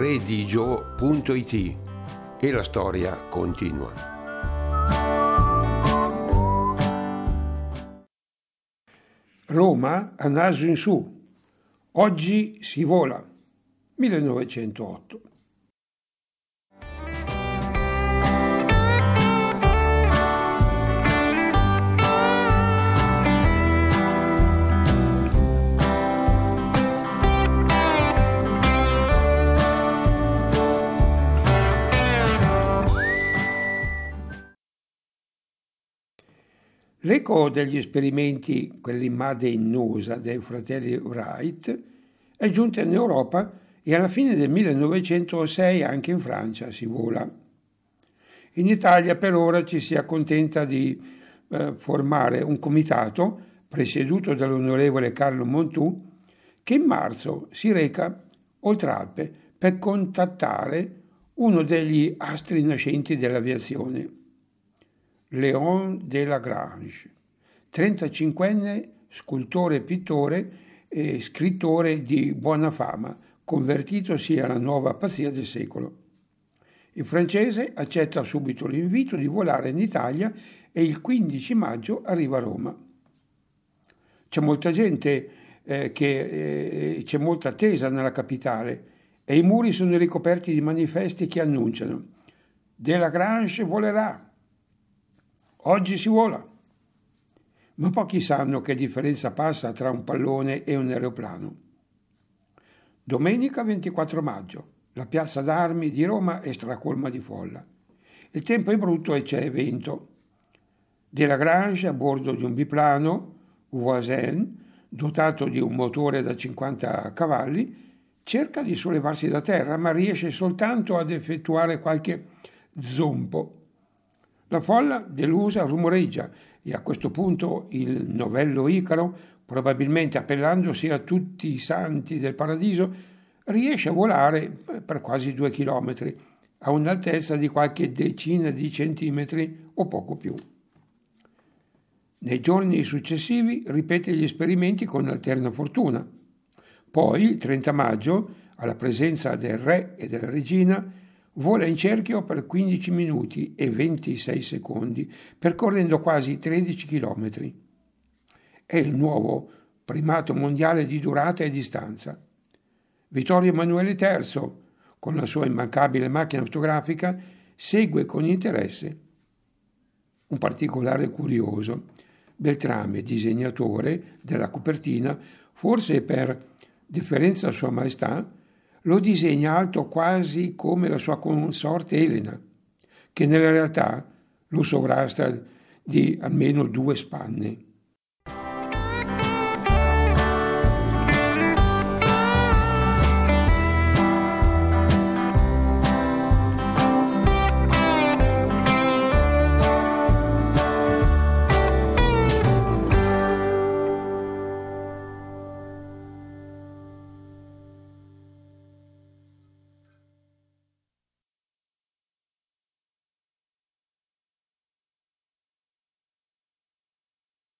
redigio.it e la storia continua. Roma a naso in su. Oggi si vola. 1908. L'eco degli esperimenti, quelli Made in USA dei fratelli Wright, è giunta in Europa e alla fine del 1906 anche in Francia si vola. In Italia per ora ci si accontenta di formare un comitato presieduto dall'onorevole Carlo Montù che in marzo si reca oltre Alpe per contattare uno degli astri nascenti dell'aviazione, Léon Delagrange, 35enne scultore e pittore e scrittore di buona fama, convertitosi alla nuova pazzia del secolo. Il francese accetta subito l'invito di volare in Italia e il 15 maggio arriva a Roma. C'è molta gente, c'è molta attesa nella capitale e i muri sono ricoperti di manifesti che annunciano: Delagrange volerà. Oggi si vola. Ma pochi sanno che differenza passa tra un pallone e un aeroplano. Domenica 24 maggio. La piazza d'Armi di Roma è stracolma di folla. Il tempo è brutto e c'è vento. Delagrange, a bordo di un biplano, Voisin, dotato di un motore da 50 cavalli, cerca di sollevarsi da terra, ma riesce soltanto ad effettuare qualche zompo. La folla, delusa, rumoreggia e a questo punto il novello Icaro, probabilmente appellandosi a tutti i santi del paradiso, riesce a volare per quasi 2 chilometri, a un'altezza di qualche decina di centimetri o poco più. Nei giorni successivi ripete gli esperimenti con alterna fortuna. Poi, il 30 maggio, alla presenza del re e della regina, vola in cerchio per 15 minuti e 26 secondi, percorrendo quasi 13 chilometri. È il nuovo primato mondiale di durata e distanza. Vittorio Emanuele III, con la sua immancabile macchina fotografica, segue con interesse. Un particolare curioso: Beltrame, disegnatore della copertina, forse per deferenza a Sua Maestà, lo disegna alto quasi come la sua consorte Elena, che nella realtà lo sovrasta di almeno 2 spanne.